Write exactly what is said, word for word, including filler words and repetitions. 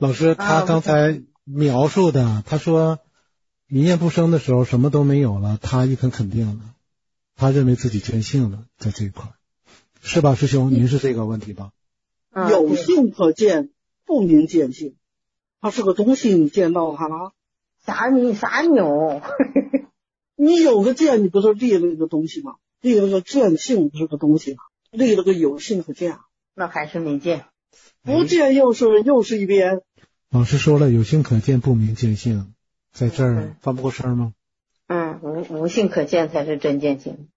老师，他刚才描述的，他说一念不生的时候什么都没有了，他一肯肯定了，他认为自己见性了，在这一块，是吧，师兄？您是这个问题吧？ 有性可见，不明见性。它是个东西，你见到它了？ 啥你啥牛？ 你有个见，你不是立了一个东西吗？立了个见性，不是个东西吗？立了个有性可见， 那还是没见。 不见又是又是一边。 老师说了，有性可见，不明见性，在这儿翻不过身吗？ 嗯，无无性可见才是真见性。